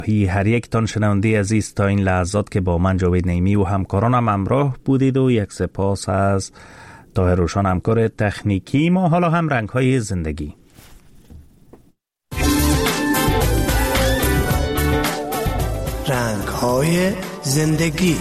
هر یک تان شنونده عزیز تا این لحظات که با من جاوید نعیمی و همکارانم همراه بودید و یک سپاس از طاهر روشن همکار تکنیکی ما. حالا هم رنگ‌های زندگی. رنگ‌های زندگی.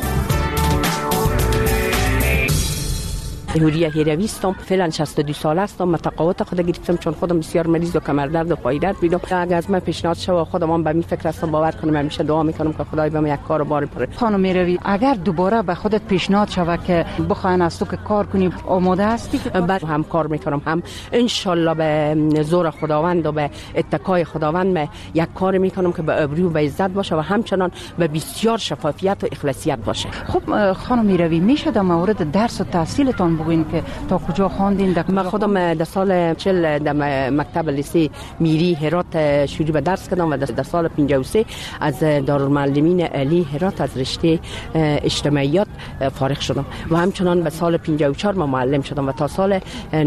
هوریه هیروی هستم، فعلا 62 ساله هستم. متقاعد خود گرفتم چون خودم بسیار مریض و کمر درد و پای درد بودم. اگه از من پیشنهاد شود خودم به این فکر هستم، باور کنم همیشه دعا میکنم که خدای بهم یک کار بار بره. خانم هیروی، اگر دوباره به خودت پیشنهاد شود که بخواین از تو که کار کنی، آماده هستی؟ بعد هم کار میکنم، هم ان شاء الله به زور خداوند و به اتکای خداوند یک کار میکنم که به ابرو و به عزت باشه و همچنان به بسیار شفافیت و اخلاصیت باشه. خب خانم هیروی، میشه در مورد درس و تحصیلتان بگوین که تا کجا خواندین؟ من خودم در سال 40 در مکتب لیسه میری هرات شروع به درس کردم و در سال 53 از دارالمعلمین علی هرات از رشته اجتماعیات فارغ شدم و همچنان به سال 54 من معلم شدم و تا سال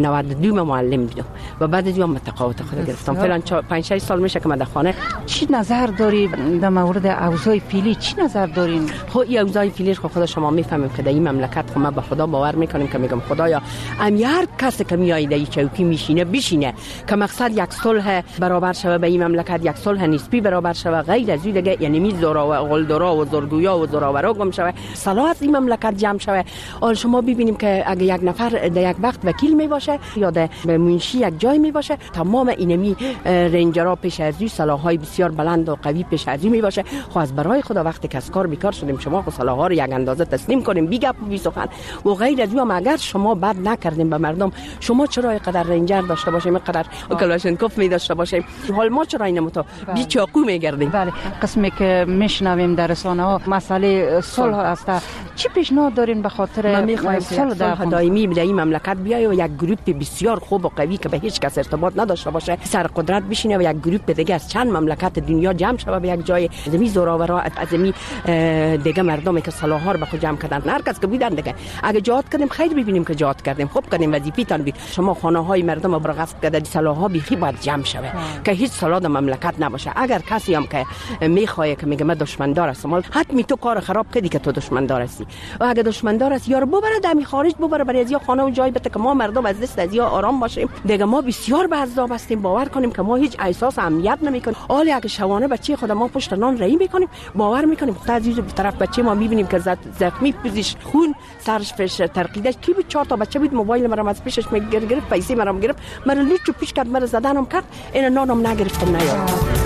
92 من معلم بودم و بعد از اون متقاعد خود گرفتم. فعلا 5-6 سال میشه که من در خانه. چی نظر داری در مورد اوضاع فعلی؟ چی نظر دارین؟ خب این اوضاع فعلی خود شما میفهمیم که در این مملکت خب ما به خدا باور میکنیم که میگم خدایا هر کسی که میایده این چوکی میشینه بشینه که مقصد یک صلح برابر شوه به این مملکت، یک صلح نسبی برابر شوه، غیر از این دیگه یعنی می زورا و غلدرا و زورگویا و زوراورا گم شوه، صلاح از این مملکت جمع شوه. حال شما ببینیم که اگه یک نفر در یک وقت وکیل می باشه یا در منشی یک جای می باشه، تمام اینمی رنجرها پیش از این صلاح‌های بسیار بلند و قوی پیش از این می باشه. خو از برای خدا وقتی که از کار بیکار شدیم شما خو صلاح‌ها رو یک اندازه تسلیم کنیم، بی گپ و بی سخن و غیر از اون. اگر شما بد نکردیم به مردم، شما چرا اینقدر رنجر داشته باشیم، اینقدر کلاشنکوف می داشته باشیم، حال ما چرا اینو تو بی چاقو میگردیم؟ بله، قسمی که میشنویم در رسانه‌ها مسئله صلح است. چی پیشنهاد دارین به خاطر صلح دائمی در این مملکت بیایه و یک گروه بسیار خوب و قوی که به هیچ کس ارتباط نداشته باشه سر قدرت بشینه و یک گروه دیگه از چند مملکت دنیا جمع شوه به یک جای، زمین زوراورا از زمین دیگه مردمی که صلاح‌ها رو به خود جمع کردن، هر کس که بودن دیگه اگه جهاد کردیم خیر ببینیم که جهاد کردیم، خوب کردیم، وظیفه‌تان بود. شما خانه‌های مردم رو برغصب کرده، صلاح‌ها بیخی باید جمع شوه که هیچ صلاح در مملکت نباشه. اگر کسی هم که میخواد که میگه من دشمندار هستم، حتمی تو کار خراب کردی که تو دشمندار هستی و اگه دشمندار هستی یارو ببره دمی خارج ببره برای از خانه و جای بده که ما مردم از دست از آرام باشیم. دیگه ما بسیار به عذاب هستیم، باور کنیم که ما هیچ احساس امنیت نمیکنیم. حالا اگه شوانه بچه خود ما پشت نان رایی میکنیم، باور میکنیم خود عزیز به طرف بچه ما میبینیم که زخمی پوزش خون سرش فش ترقیده کی بود، 4 تا بچه بود، موبایل مرا از پیشش میگرفت، پیسه مرا گرفت، مرا لیچو پیش کرد، مرا زدنم کرد، این نانم نگرفتم نیام.